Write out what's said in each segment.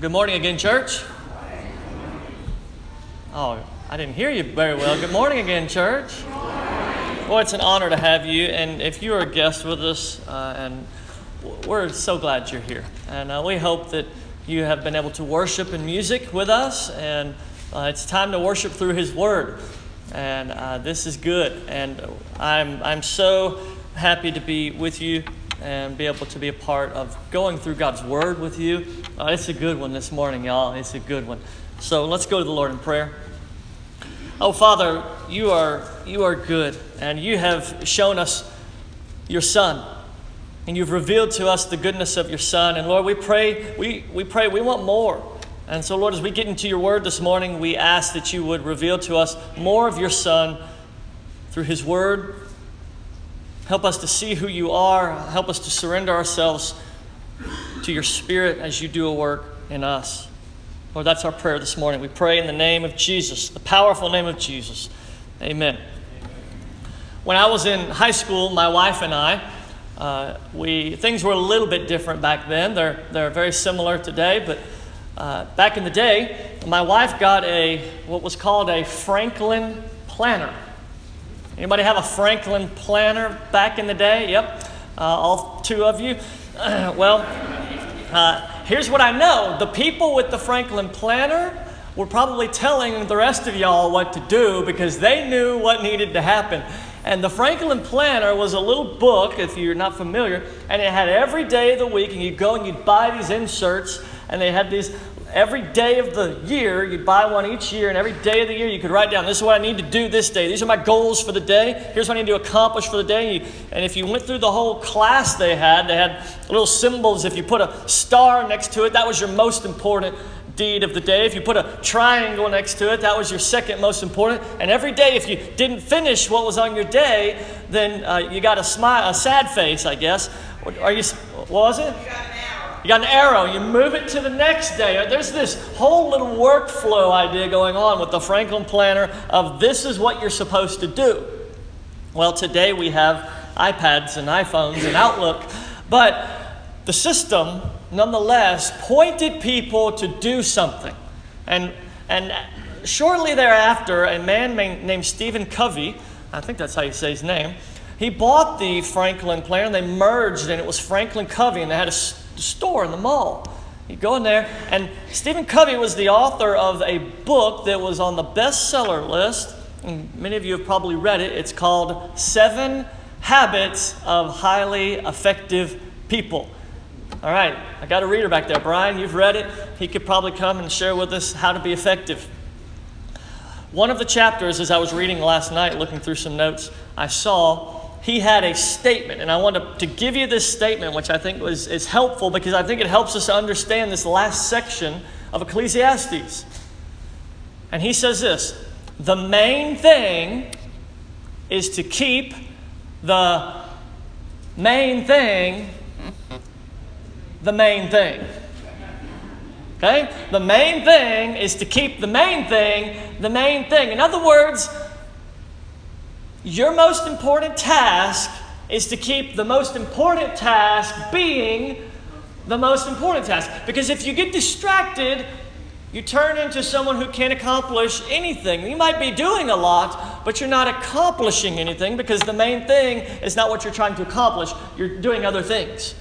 Good morning again, church. Oh, I didn't hear you very well. Good morning again, church. Well, it's an honor to have you. And if you are a guest with us, and we're so glad you're here. And we hope that you have been able to worship in music with us. And it's time to worship through His Word. And this is good. And I'm so happy to be with you and be able to be a part of going through God's Word with you. It's a good one this morning, y'all. It's a good one. So let's go to the Lord in prayer. Oh, Father, you are good, and you have shown us your Son, and you've revealed to us the goodness of your Son. And Lord, we pray we want more. And so, Lord, as we get into your Word this morning, we ask that you would reveal to us more of your Son through His Word. Help us to see who you are. Help us to surrender ourselves to your Spirit as you do a work in us. Lord, that's our prayer this morning. We pray in the name of Jesus, the powerful name of Jesus. Amen. When I was in high school, my wife and I, things were a little bit different back then. They're very similar today, but back in the day, my wife got what was called a Franklin planner. Anybody have a Franklin planner back in the day? Yep, all two of you. Here's what I know. The people with the Franklin planner were probably telling the rest of y'all what to do because they knew what needed to happen. And the Franklin planner was a little book, if you're not familiar, and it had every day of the week, and you'd go and you'd buy these inserts, and they had these every day of the year. You'd buy one each year, and every day of the year you could write down, this is what I need to do this day. These are my goals for the day. Here's what I need to accomplish for the day. And if you went through the whole class they had little symbols. If you put a star next to it, that was your most important deed of the day. If you put a triangle next to it, that was your second most important. And every day, if you didn't finish what was on your day, then you got a sad face, I guess. What was it? You got an arrow. You move it to the next day. There's this whole little workflow idea going on with the Franklin planner of this is what you're supposed to do. Well, today we have iPads and iPhones and Outlook, but the system, nonetheless, pointed people to do something. And shortly thereafter, a man named Stephen Covey, I think that's how you say his name, he bought the Franklin planner, and they merged, and it was Franklin Covey, and they had a store in the mall. You go in there, and Stephen Covey was the author of a book that was on the bestseller list, and many of you have probably read it. It's called 7 Habits of Highly Effective People. All right, I got a reader back there. Brian, you've read it. He could probably come and share with us how to be effective. One of the chapters, as I was reading last night, looking through some notes, I saw he had a statement, and I wanted to give you this statement, which I think is helpful because I think it helps us to understand this last section of Ecclesiastes. And he says this: the main thing is to keep the main thing the main thing. Okay? The main thing is to keep the main thing the main thing. In other words, your most important task is to keep the most important task being the most important task. Because if you get distracted, you turn into someone who can't accomplish anything. You might be doing a lot, but you're not accomplishing anything because the main thing is not what you're trying to accomplish. You're doing other things.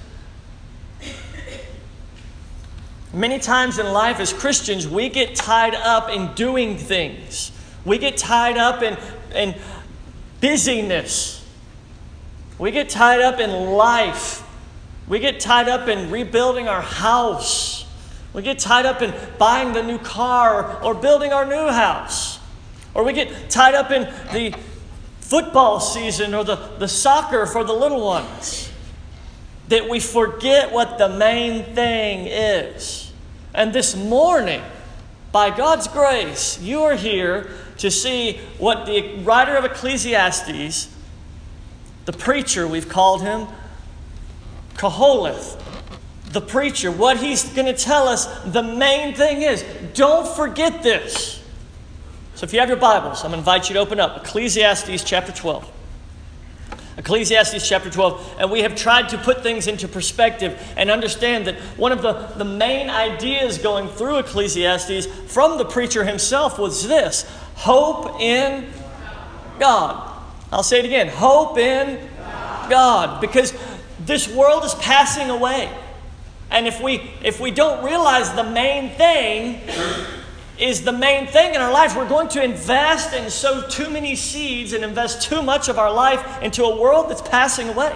Many times in life as Christians, we get tied up in doing things. We get tied up in busyness. We get tied up in life. We get tied up in rebuilding our house. We get tied up in buying the new car or building our new house. Or we get tied up in the football season or the soccer for the little ones. That we forget what the main thing is. And this morning, by God's grace, you are here to see what the writer of Ecclesiastes, the preacher, we've called him, Koholeth, the preacher, what he's going to tell us the main thing is. Don't forget this. So if you have your Bibles, I'm going to invite you to open up Ecclesiastes chapter 12. Ecclesiastes chapter 12, and we have tried to put things into perspective and understand that one of the main ideas going through Ecclesiastes from the preacher himself was this: hope in God. I'll say it again: hope in God. Because this world is passing away. And if we don't realize the main thing is the main thing in our lives, we're going to invest and sow too many seeds and invest too much of our life into a world that's passing away.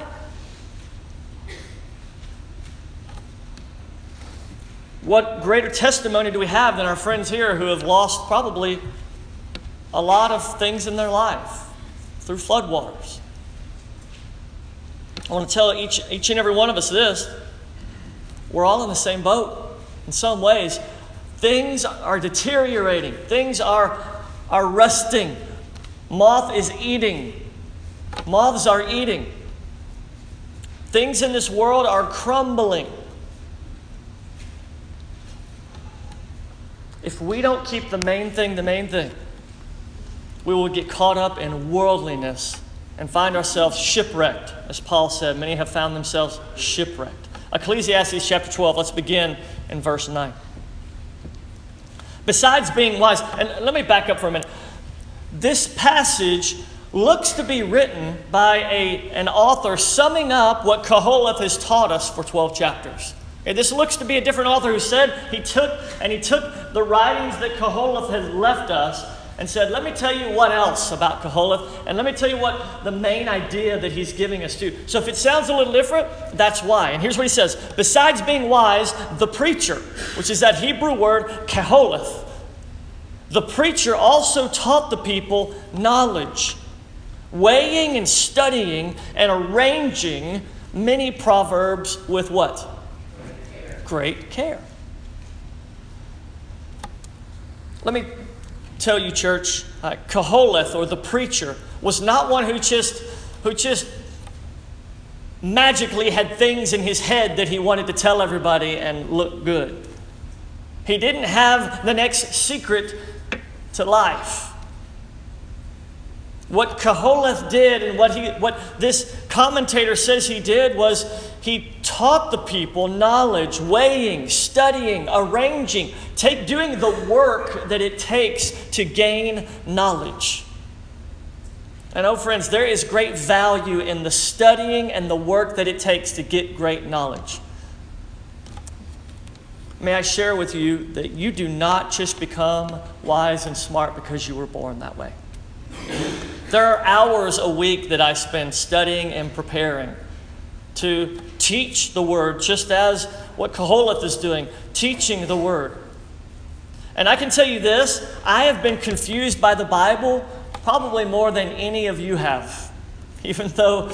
What greater testimony do we have than our friends here who have lost probably a lot of things in their life through floodwaters? I want to tell each and every one of us this: we're all in the same boat in some ways. Things are deteriorating. Things are rusting. Moth is eating. Moths are eating. Things in this world are crumbling. If we don't keep the main thing, we will get caught up in worldliness and find ourselves shipwrecked. As Paul said, many have found themselves shipwrecked. Ecclesiastes chapter 12, let's begin in verse 9. Besides being wise, and let me back up for a minute. This passage looks to be written by an author summing up what Koheleth has taught us for 12 chapters. And this looks to be a different author who said he took the writings that Koheleth has left us and said, let me tell you what else about Koheleth, and let me tell you what the main idea that he's giving us to. So if it sounds a little different, that's why. And here's what he says: besides being wise, the preacher, which is that Hebrew word Koheleth, the preacher also taught the people knowledge, weighing and studying and arranging many proverbs with what? Great care. Let me tell you, church, Koheleth, or the preacher, was not one who just magically had things in his head that he wanted to tell everybody and look good. He didn't have the next secret to life. What Koheleth did, and what this commentator says he did, was he taught the people knowledge, weighing, studying, arranging, doing the work that it takes to gain knowledge. And oh friends, there is great value in the studying and the work that it takes to get great knowledge. May I share with you that you do not just become wise and smart because you were born that way. There are hours a week that I spend studying and preparing to teach the Word, just as what Koheleth is doing, teaching the Word. And I can tell you this: I have been confused by the Bible probably more than any of you have, even though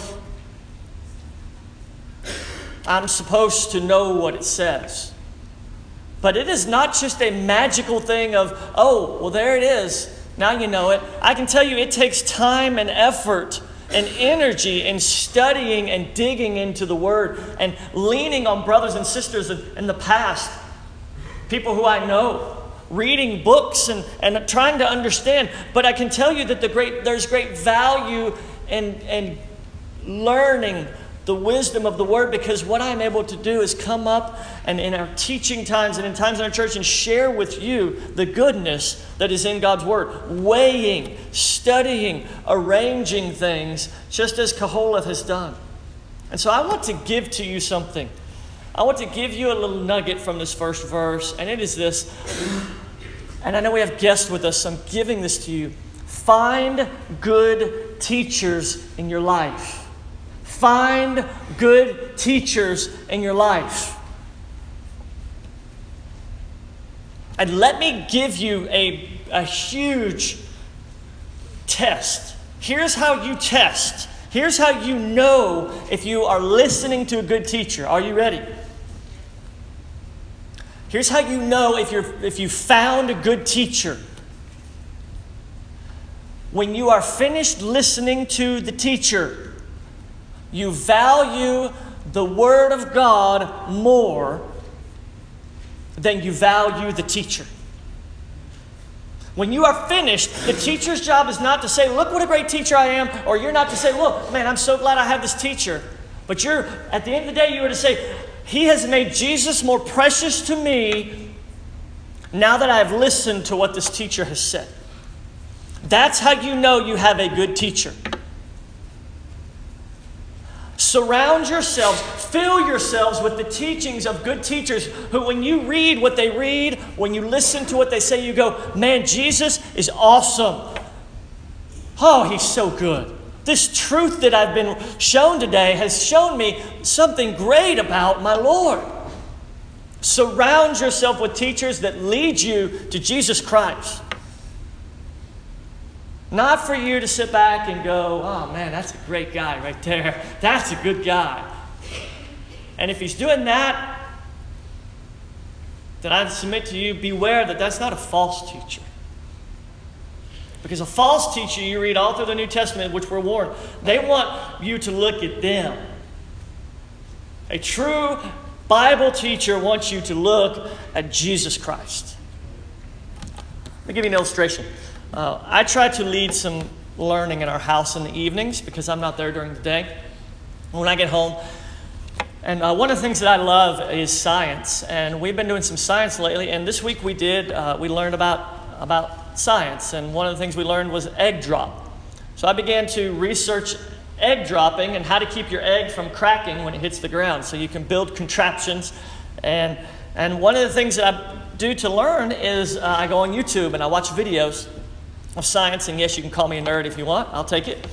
I'm supposed to know what it says. But it is not just a magical thing of, oh, well, there it is. Now you know it. I can tell you it takes time and effort and energy in studying and digging into the Word and leaning on brothers and sisters in the past, people who I know, reading books and trying to understand. But I can tell you that there's great value in learning the wisdom of the Word, because what I'm able to do is come up and in our teaching times and in times in our church and share with you the goodness that is in God's Word. Weighing, studying, arranging things, just as Koheleth has done. And so I want to give to you something. I want to give you a little nugget from this first verse, and it is this. And I know we have guests with us, so I'm giving this to you. Find good teachers in your life. Find good teachers in your life. And let me give you a huge test. Here's how you test. Here's how you know if you are listening to a good teacher. Are you ready? Here's how you know if you found a good teacher. When you are finished listening to the teacher, you value the Word of God more than you value the teacher. When you are finished, the teacher's job is not to say, look what a great teacher I am, or you're not to say, look, man, I'm so glad I have this teacher. But at the end of the day, you are to say, he has made Jesus more precious to me now that I have listened to what this teacher has said. That's how you know you have a good teacher. Surround yourselves, fill yourselves with the teachings of good teachers who, when you read what they read, when you listen to what they say, you go, man, Jesus is awesome. Oh, he's so good. This truth that I've been shown today has shown me something great about my Lord. Surround yourself with teachers that lead you to Jesus Christ. Not for you to sit back and go, oh man, that's a great guy right there. That's a good guy. And if he's doing that, then I submit to you, beware that that's not a false teacher. Because a false teacher, you read all through the New Testament, which we're warned, they want you to look at them. A true Bible teacher wants you to look at Jesus Christ. Let me give you an illustration. I try to lead some learning in our house in the evenings because I'm not there during the day. When I get home, and one of the things that I love is science, and we've been doing some science lately. And this week we learned about science, and one of the things we learned was egg drop. So I began to research egg dropping and how to keep your egg from cracking when it hits the ground, so you can build contraptions. And one of the things that I do to learn is I go on YouTube and I watch videos of science, and yes, you can call me a nerd if you want. I'll take it.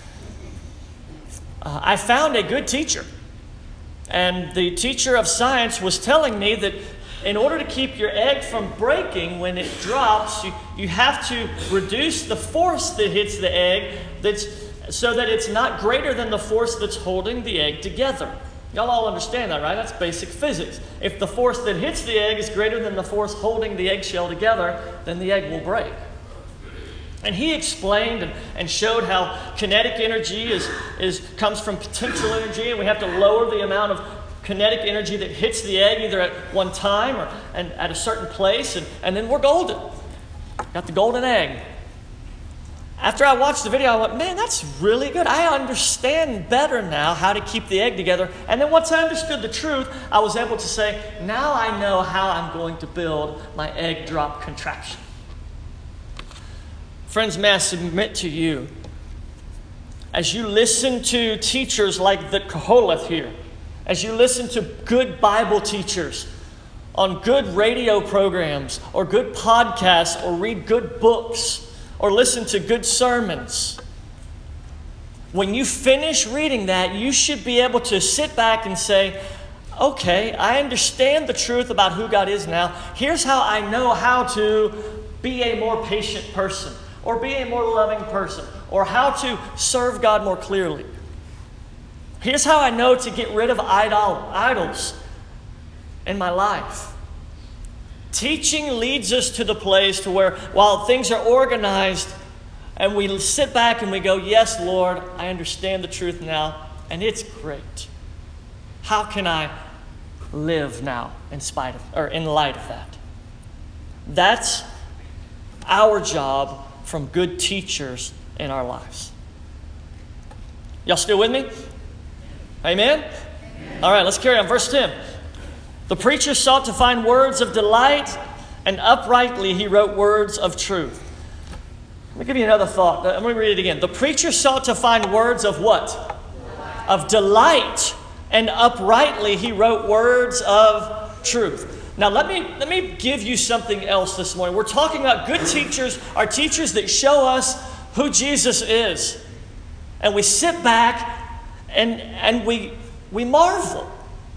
I found a good teacher, and the teacher of science was telling me that in order to keep your egg from breaking when it drops, you have to reduce the force that hits the egg so that it's not greater than the force that's holding the egg together. Y'all all understand that, right? That's basic physics. If the force that hits the egg is greater than the force holding the eggshell together, then the egg will break. And he explained and showed how kinetic energy comes from potential energy, and we have to lower the amount of kinetic energy that hits the egg either at one time or at a certain place, and then we're golden. Got the golden egg. After I watched the video, I went, man, that's really good. I understand better now how to keep the egg together. And then once I understood the truth, I was able to say, now I know how I'm going to build my egg drop contraption. Friends, may I submit to you, as you listen to teachers like the Koholeth here, as you listen to good Bible teachers on good radio programs or good podcasts or read good books or listen to good sermons, when you finish reading that, you should be able to sit back and say, okay, I understand the truth about who God is now. Here's how I know how to be a more patient person, or be a more loving person, or how to serve God more clearly. Here's how I know to get rid of idols in my life. Teaching leads us to the place to where, while things are organized, and we sit back and we go, yes, Lord, I understand the truth now, and it's great. How can I live now in light of that? That's our job from good teachers in our lives. Y'all still with me? Amen? All right, let's carry on. Verse 10. The preacher sought to find words of delight, and uprightly he wrote words of truth. Let me give you another thought. I'm going to read it again. The preacher sought to find words of what? Delight. Of delight, and uprightly he wrote words of truth. Now, let me give you something else this morning. We're talking about good teachers are teachers that show us who Jesus is. And we sit back and we marvel.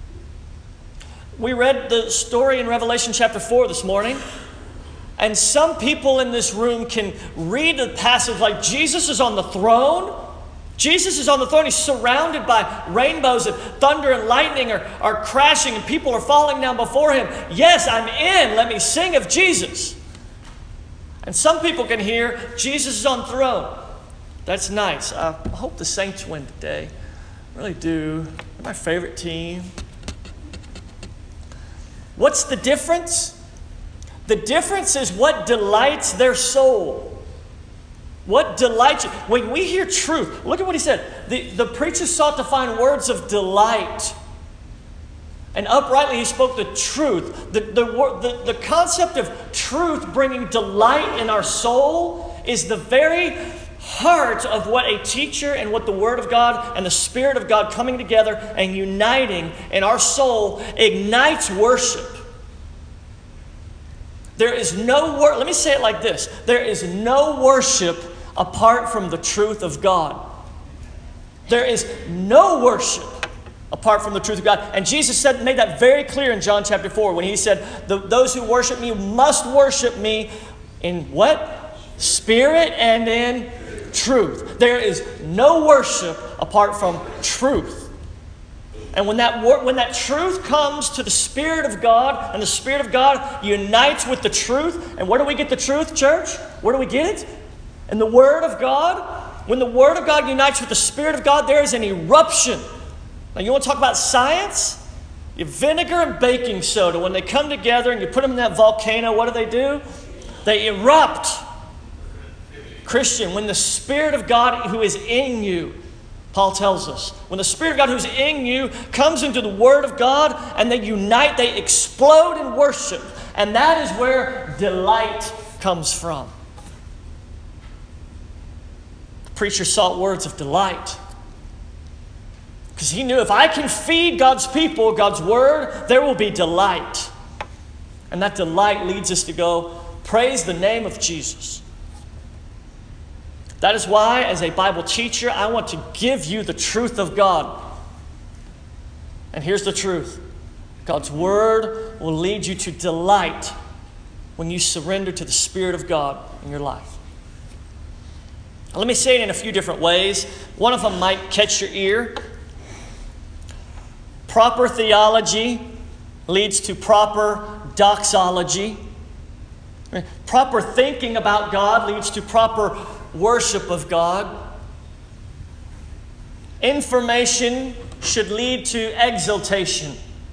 We read the story in Revelation chapter 4 this morning. And some people in this room can read the passage like Jesus is on the throne. Jesus is on the throne. He's surrounded by rainbows, and thunder and lightning are crashing, and people are falling down before him. Yes, I'm in. Let me sing of Jesus. And some people can hear Jesus is on the throne. That's nice. I hope the Saints win today. I really do. They're my favorite team. What's the difference? The difference is what delights their soul. What delights you? When we hear truth, look at what he said. The preacher sought to find words of delight. And uprightly he spoke the truth. The concept of truth bringing delight in our soul is the very heart of what a teacher and what the Word of God and the Spirit of God coming together and uniting in our soul ignites worship. There is no let me say it like this. There is no worship apart from the truth of God. There is no worship apart from the truth of God. And Jesus made that very clear in John chapter 4 when he said, those who worship me must worship me in what? Spirit and in truth. There is no worship apart from truth. And when that truth comes to the Spirit of God, and the Spirit of God unites with the truth, and where do we get the truth, church? Where do we get it? In the Word of God. When the Word of God unites with the Spirit of God, there is an eruption. Now, you want to talk about science? Vinegar and baking soda, when they come together and you put them in that volcano, what do? They erupt. Christian, when the Spirit of God who is in you, Paul tells us, when the Spirit of God who's in you comes into the Word of God and they unite, they explode in worship. And that is where delight comes from. The preacher sought words of delight. Because he knew if I can feed God's people, God's Word, there will be delight. And that delight leads us to go, praise the name of Jesus. That is why, as a Bible teacher, I want to give you the truth of God. And here's the truth. God's Word will lead you to delight when you surrender to the Spirit of God in your life. Now, let me say it in a few different ways. One of them might catch your ear. Proper theology leads to proper doxology. Proper thinking about God leads to proper worship of God. Information should lead to exaltation.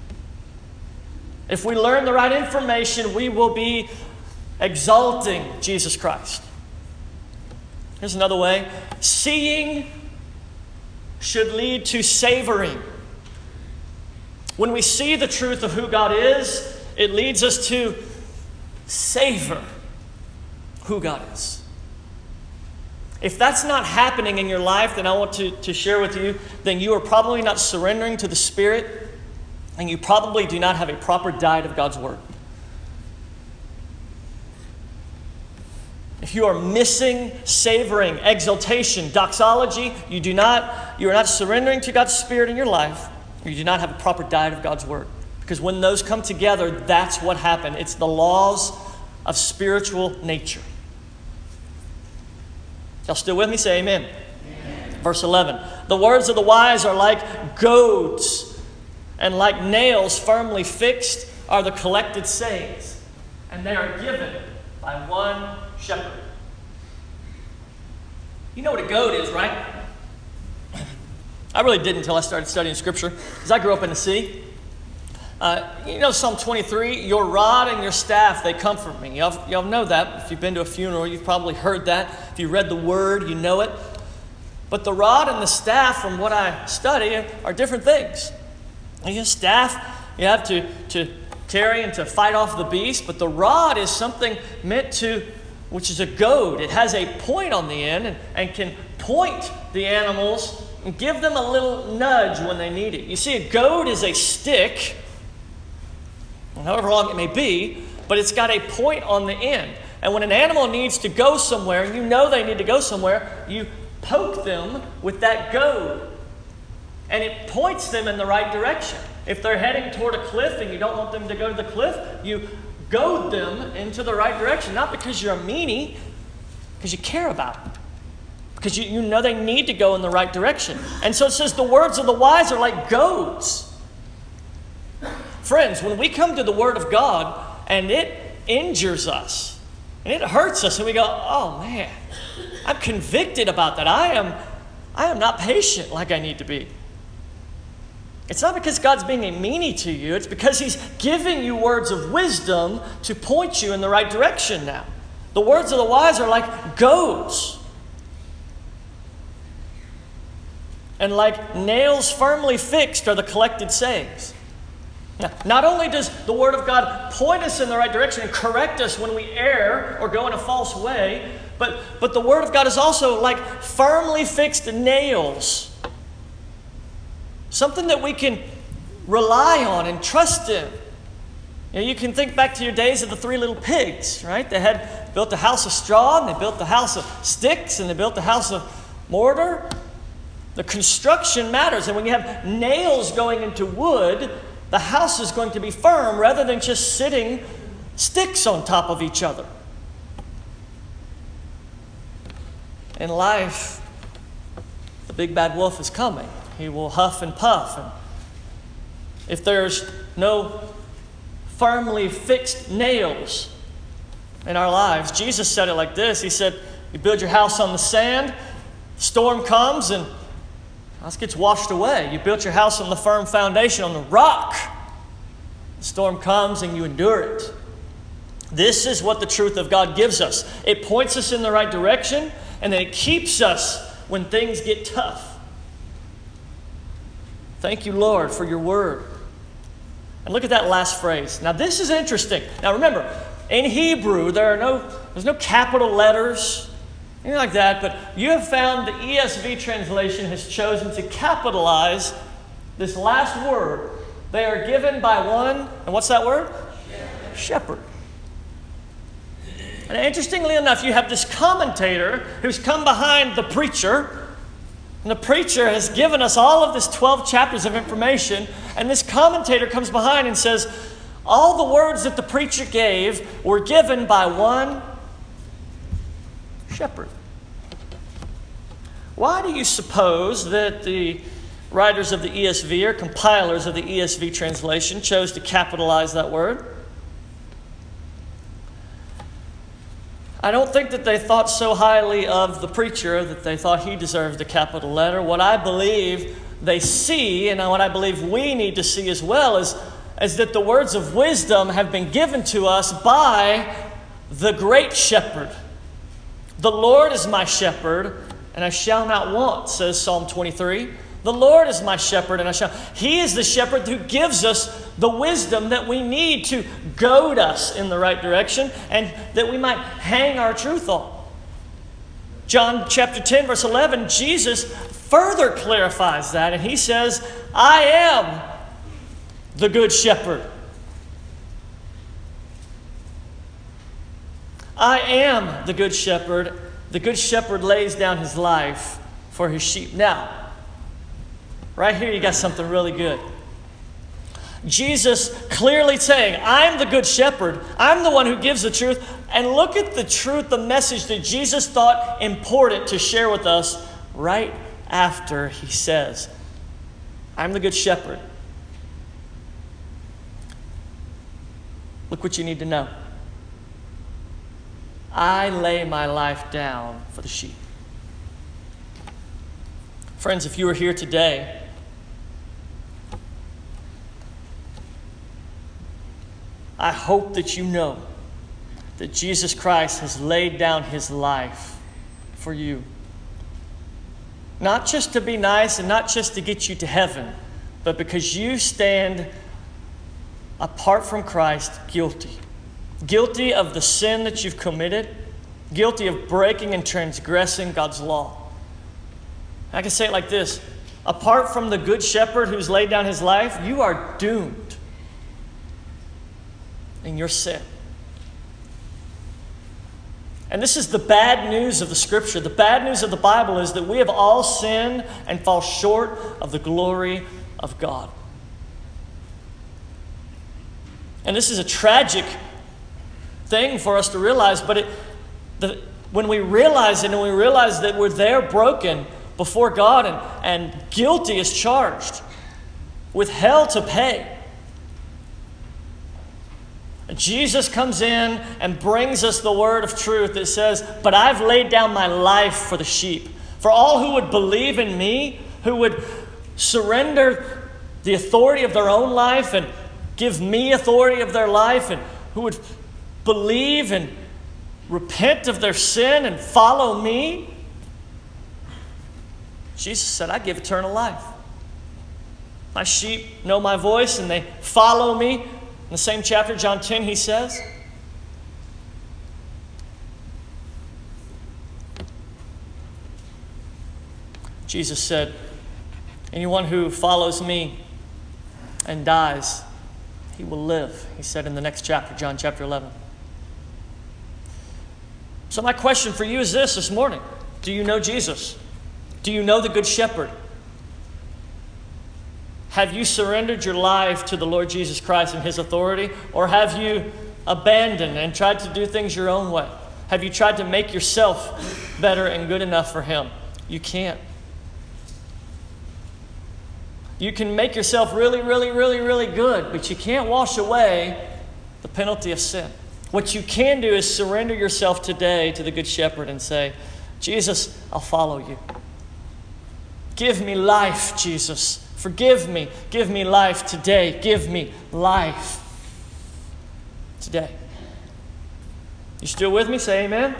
If we learn the right information, we will be exalting Jesus Christ. Here's another way. Seeing should lead to savoring. When we see the truth of who God is, it leads us to savor who God is. If that's not happening in your life, then I want to share with you, then you are probably not surrendering to the Spirit, and you probably do not have a proper diet of God's Word. If you are missing savoring, exaltation, doxology, you are not surrendering to God's Spirit in your life, or you do not have a proper diet of God's Word. Because when those come together, that's what happened. It's the laws of spiritual nature. Y'all still with me? Say amen. Amen. Verse 11. The words of the wise are like goads, and like nails firmly fixed are the collected sayings, and they are given by one shepherd. You know what a goad is, right? I really didn't until I started studying Scripture, because I grew up in the city. You know Psalm 23, your rod and your staff, they comfort me. Y'all know that. If you've been to a funeral, you've probably heard that. If you read the Word, you know it. But the rod and the staff, from what I study, are different things. And your staff, you have to carry and to fight off the beast. But the rod is something meant to, which is a goad. It has a point on the end and can point the animals and give them a little nudge when they need it. You see, a goad is a stick, however long it may be, but it's got a point on the end. And when an animal needs to go somewhere, and you know they need to go somewhere, you poke them with that goad. And it points them in the right direction. If they're heading toward a cliff and you don't want them to go to the cliff, you goad them into the right direction. Not because you're a meanie, because you care about them. Because you know they need to go in the right direction. And so it says the words of the wise are like goads. Friends, when we come to the Word of God and it injures us and it hurts us and we go, oh man, I'm convicted about that. I am not patient like I need to be. It's not because God's being a meanie to you. It's because He's giving you words of wisdom to point you in the right direction now. The words of the wise are like goads. And like nails firmly fixed are the collected sayings. Now, not only does the Word of God point us in the right direction and correct us when we err or go in a false way, but the Word of God is also like firmly fixed nails. Something that we can rely on and trust in. You know, you can think back to your days of the 3 little pigs, right? They had built a house of straw, and they built a house of sticks, and they built a house of mortar. The construction matters. And when you have nails going into wood, the house is going to be firm rather than just sitting sticks on top of each other. In life, the big bad wolf is coming. He will huff and puff. And if there's no firmly fixed nails in our lives, Jesus said it like this. He said, you build your house on the sand, storm comes, and the house gets washed away. You built your house on the firm foundation, on the rock. The storm comes and you endure it. This is what the truth of God gives us. It points us in the right direction, and then it keeps us when things get tough. Thank you, Lord, for your word. And look at that last phrase. Now, this is interesting. Now, remember, in Hebrew, there's no capital letters, anything like that, but you have found the ESV translation has chosen to capitalize this last word. They are given by one, and what's that word? Shepherd. And interestingly enough, you have this commentator who's come behind the preacher. And the preacher has given us all of this 12 chapters of information. And this commentator comes behind and says, all the words that the preacher gave were given by one shepherd. Why do you suppose that the writers of the ESV or compilers of the ESV translation chose to capitalize that word? I don't think that they thought so highly of the preacher that they thought he deserved a capital letter. What I believe they see, and what I believe we need to see as well, is that the words of wisdom have been given to us by the great shepherd. The Lord is my shepherd, and I shall not want, says Psalm 23. The Lord is my shepherd, and I shall. He is the shepherd who gives us the wisdom that we need to goad us in the right direction and that we might hang our truth on. John chapter 10, verse 11, Jesus further clarifies that, and he says, I am the good shepherd. I am the good shepherd. The good shepherd lays down his life for his sheep. Now, right here you got something really good. Jesus clearly saying, I'm the good shepherd. I'm the one who gives the truth. And look at the truth, the message that Jesus thought important to share with us right after he says, I'm the good shepherd. Look what you need to know. I lay my life down for the sheep. Friends, if you are here today, I hope that you know that Jesus Christ has laid down his life for you. Not just to be nice and not just to get you to heaven, but because you stand apart from Christ guilty. Guilty of the sin that you've committed, guilty of breaking and transgressing God's law. I can say it like this. Apart from the good shepherd who's laid down his life, you are doomed in your sin. And this is the bad news of the Scripture. The bad news of the Bible is that we have all sinned and fall short of the glory of God. And this is a tragic thing for us to realize, but when we realize it and we realize that we're there broken before God and guilty is charged with hell to pay, Jesus comes in and brings us the word of truth that says, but I've laid down my life for the sheep. For all who would believe in me, who would surrender the authority of their own life and give me authority of their life, and who would believe and repent of their sin and follow me, Jesus said, I give eternal life. My sheep know my voice and they follow me. In the same chapter, John 10, he says. Jesus said, anyone who follows me and dies, he will live. He said in the next chapter, John chapter 11. So my question for you is this morning. Do you know Jesus? Do you know the Good Shepherd? Have you surrendered your life to the Lord Jesus Christ and His authority? Or have you abandoned and tried to do things your own way? Have you tried to make yourself better and good enough for Him? You can't. You can make yourself really, really, really, really good, but you can't wash away the penalty of sin. What you can do is surrender yourself today to the Good Shepherd and say, Jesus, I'll follow you. Give me life, Jesus. Forgive me. Give me life today. Give me life today. You still with me? Say amen.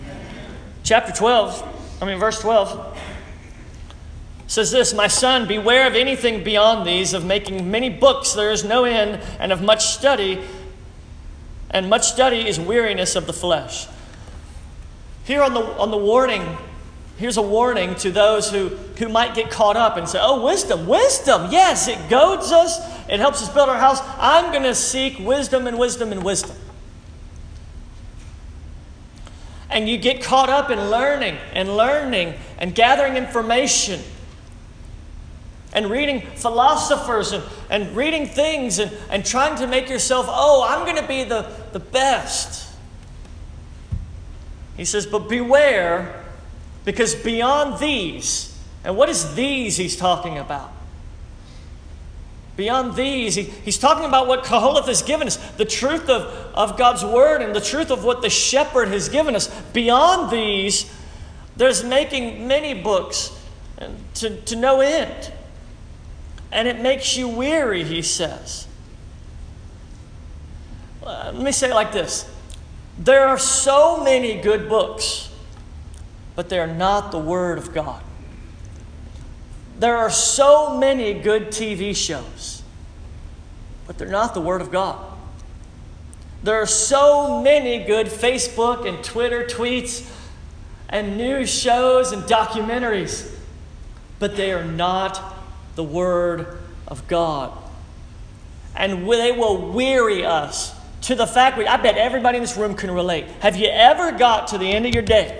Verse 12 says this, my son, beware of anything beyond these, of making many books there is no end, and of much study, and much study is weariness of the flesh. Here on the warning, here's a warning to those who might get caught up and say, oh, wisdom, yes, it goads us, it helps us build our house. I'm going to seek wisdom and wisdom and wisdom. And you get caught up in learning and gathering information and reading philosophers and reading things and trying to make yourself, I'm going to be the best. He says, but beware, because beyond these, and what is these he's talking about? Beyond these, he's talking about what Koheleth has given us, the truth of God's Word and the truth of what the shepherd has given us. Beyond these, there's making many books to no end. And it makes you weary, he says. Let me say it like this. There are so many good books, but they are not the Word of God. There are so many good TV shows, but they're not the Word of God. There are so many good Facebook and Twitter tweets and news shows and documentaries, but they are not the Word of God. And they will weary us to the fact I bet everybody in this room can relate. Have you ever got to the end of your day?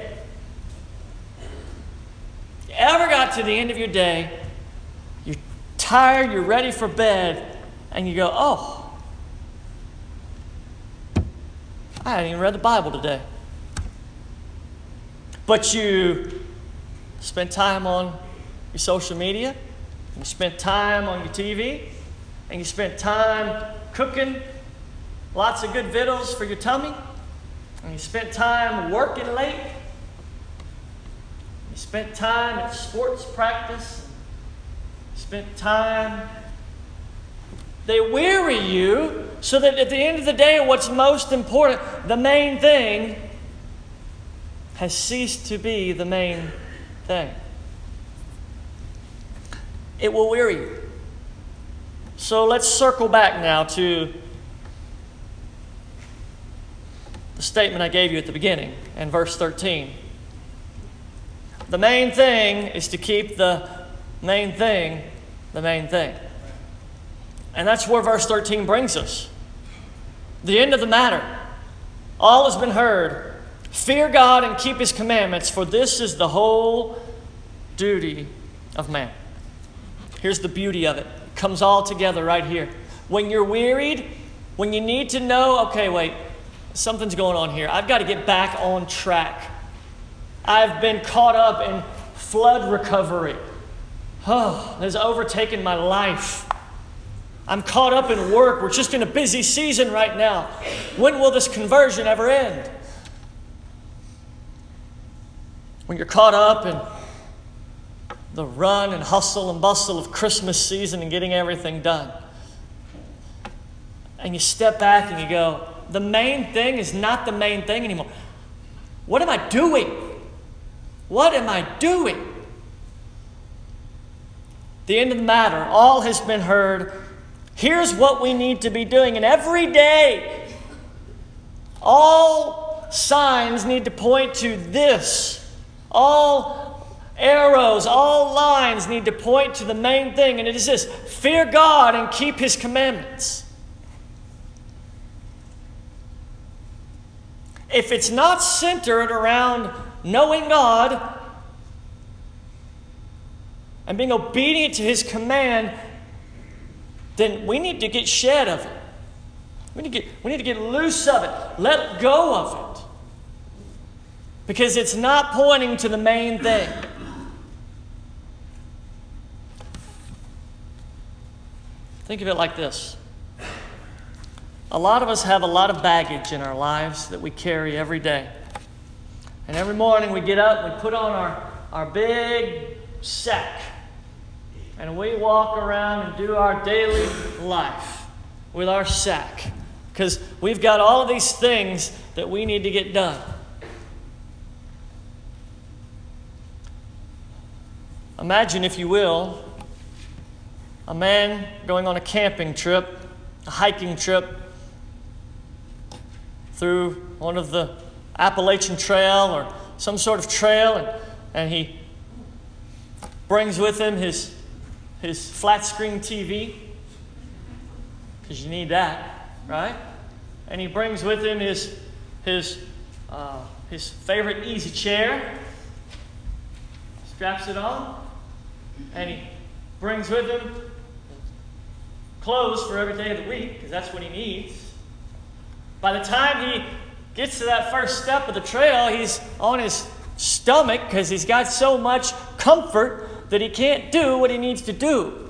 You're tired, you're ready for bed, and you go, I haven't even read the Bible today. But you spent time on your social media, and you spent time on your TV, and you spent time cooking lots of good vittles for your tummy, and you spent time working late. You spent time at sports practice. You spent time. They weary you so that at the end of the day, what's most important, the main thing, has ceased to be the main thing. It will weary you. So let's circle back now to the statement I gave you at the beginning in verse 13. The main thing is to keep the main thing the main thing. And that's where verse 13 brings us. The end of the matter. All has been heard. Fear God and keep His commandments, for this is the whole duty of man. Here's the beauty of it. It comes all together right here. When you're wearied, when you need to know, okay, wait, something's going on here. I've got to get back on track. I've been caught up in flood recovery. Has overtaken my life. I'm caught up in work. We're just in a busy season right now. When will this conversion ever end? When you're caught up in the run and hustle and bustle of Christmas season and getting everything done. And you step back and you go, the main thing is not the main thing anymore. What am I doing? What am I doing? The end of the matter, all has been heard. Here's what we need to be doing. And every day, all signs need to point to this. All arrows, all lines need to point to the main thing. And it is this: fear God and keep His commandments. If it's not centered around knowing God and being obedient to His command, then we need to get shed of it. We need to get loose of it. Let go of it. Because it's not pointing to the main thing. Think of it like this. A lot of us have a lot of baggage in our lives that we carry every day. And every morning we get up, we put on our big sack, and we walk around and do our daily life with our sack. Because we've got all of these things that we need to get done. Imagine, if you will, a man going on a camping trip, a hiking trip through one of the Appalachian Trail or some sort of trail, and he brings with him his flat screen TV, because you need that, right? And he brings with him his favorite easy chair, straps it on, and he brings with him clothes for every day of the week, because that's what he needs. By the time he gets to that first step of the trail, he's on his stomach because he's got so much comfort that he can't do what he needs to do.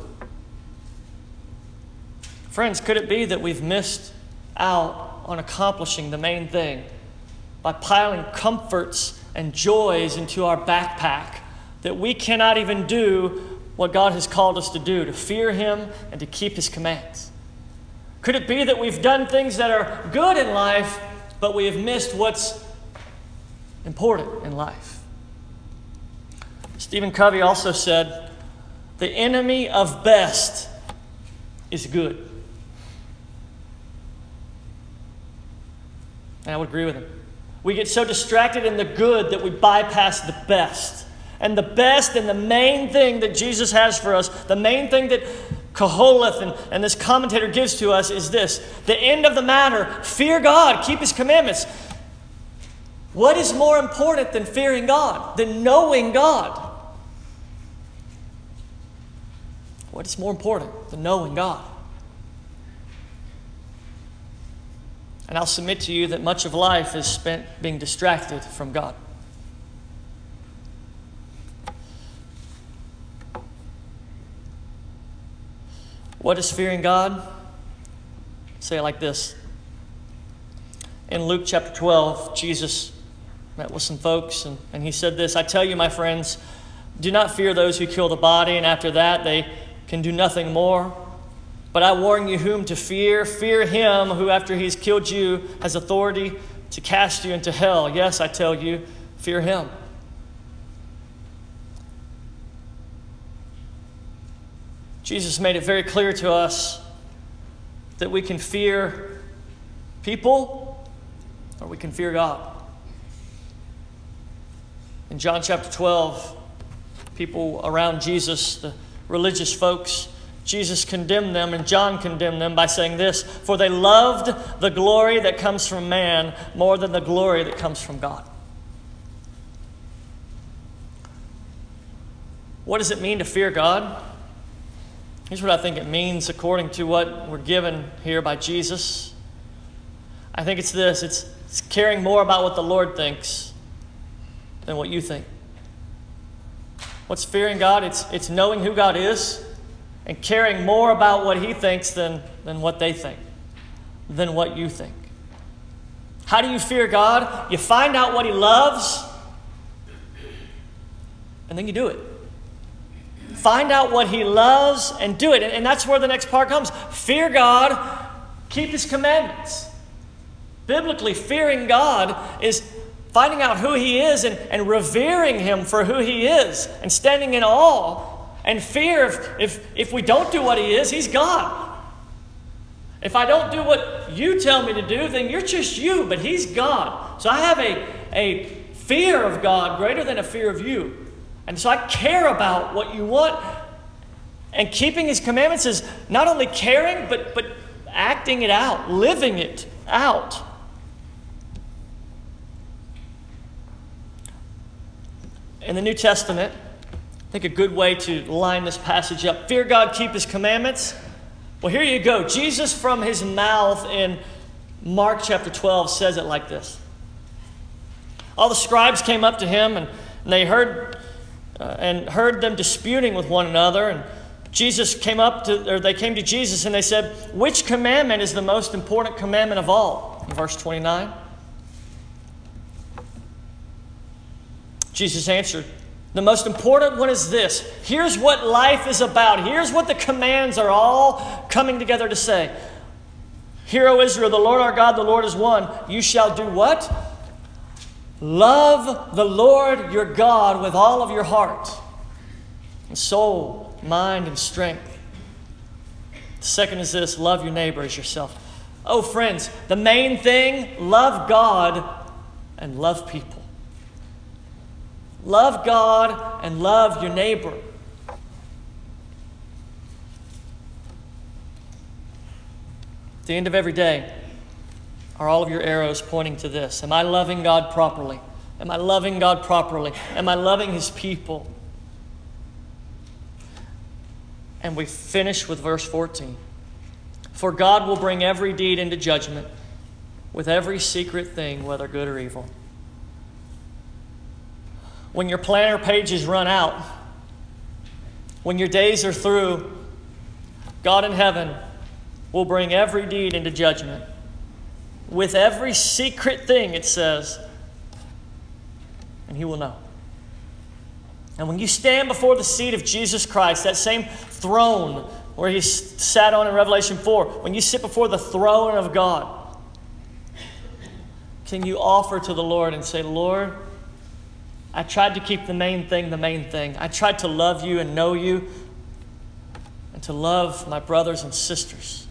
Friends, could it be that we've missed out on accomplishing the main thing by piling comforts and joys into our backpack, that we cannot even do what God has called us to do, to fear Him and to keep His commands? Could it be that we've done things that are good in life, but we have missed what's important in life? Stephen Covey also said, the enemy of best is good. And I would agree with him. We get so distracted in the good that we bypass the best. And the best and the main thing that Jesus has for us, the main thing that Koholeth and this commentator gives to us is this: the end of the matter, fear God, keep His commandments. What is more important than fearing God, than knowing God? What is more important than knowing God? And I'll submit to you that much of life is spent being distracted from God. What is fearing God? Say it like this. In Luke chapter 12, Jesus met with some folks, and He said this: I tell you, my friends, do not fear those who kill the body, and after that they can do nothing more. But I warn you whom to fear. Fear Him who, after He's killed you, has authority to cast you into hell. Yes, I tell you, fear Him. Jesus made it very clear to us that we can fear people or we can fear God. In John chapter 12, people around Jesus, the religious folks, Jesus condemned them and John condemned them by saying this: for they loved the glory that comes from man more than the glory that comes from God. What does it mean to fear God? Here's what I think it means according to what we're given here by Jesus. I think it's this: it's caring more about what the Lord thinks than what you think. What's fearing God? It's knowing who God is and caring more about what He thinks than what they think, than what you think. How do you fear God? You find out what He loves, and then you do it. find out what He loves and do it. And that's where the next part comes. Fear God, keep His commandments. Biblically, fearing God is finding out who He is and revering Him for who He is and standing in awe and fear if we don't do what He is, He's God. If I don't do what you tell me to do, then you're just you, but He's God. So I have a fear of God greater than a fear of you. And so I care about what you want. And keeping His commandments is not only caring, but acting it out, living it out. In the New Testament, I think a good way to line this passage up, fear God, keep His commandments. Well, here you go. Jesus from His mouth in Mark chapter 12 says it like this. All the scribes came up to Him and they heard them disputing with one another. And they came to Jesus and they said, which commandment is the most important commandment of all? In verse 29. Jesus answered, the most important one is this. Here's what life is about. Here's what the commands are all coming together to say. Hear, O Israel, the Lord our God, the Lord is one. You shall do what? Love the Lord your God with all of your heart and soul, mind, and strength. The second is this, love your neighbor as yourself. Oh, friends, the main thing, love God and love people. Love God and love your neighbor. At the end of every day, are all of your arrows pointing to this? Am I loving God properly? Am I loving God properly? Am I loving His people? And we finish with verse 14. For God will bring every deed into judgment with every secret thing, whether good or evil. When your planner pages run out, when your days are through, God in heaven will bring every deed into judgment. With every secret thing, it says, and He will know. And when you stand before the seat of Jesus Christ, that same throne where He sat on in Revelation 4, when you sit before the throne of God, can you offer to the Lord and say, Lord, I tried to keep the main thing the main thing. I tried to love you and know you and to love my brothers and sisters.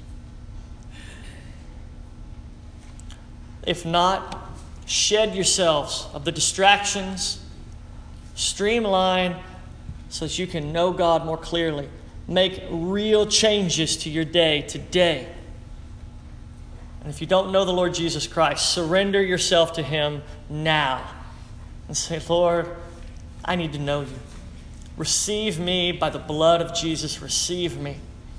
If not, shed yourselves of the distractions, streamline so that you can know God more clearly. Make real changes to your day today. And if you don't know the Lord Jesus Christ, surrender yourself to Him now. And say, Lord, I need to know you. Receive me by the blood of Jesus. Receive me.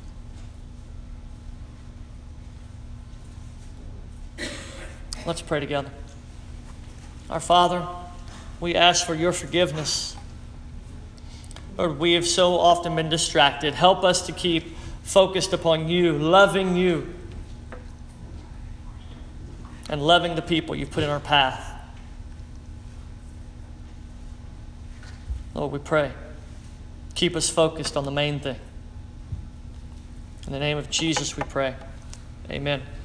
Let's pray together. Our Father, we ask for your forgiveness. Lord, we have so often been distracted. Help us to keep focused upon you, loving you, and loving the people you put in our path. Lord, we pray, keep us focused on the main thing. In the name of Jesus we pray. Amen.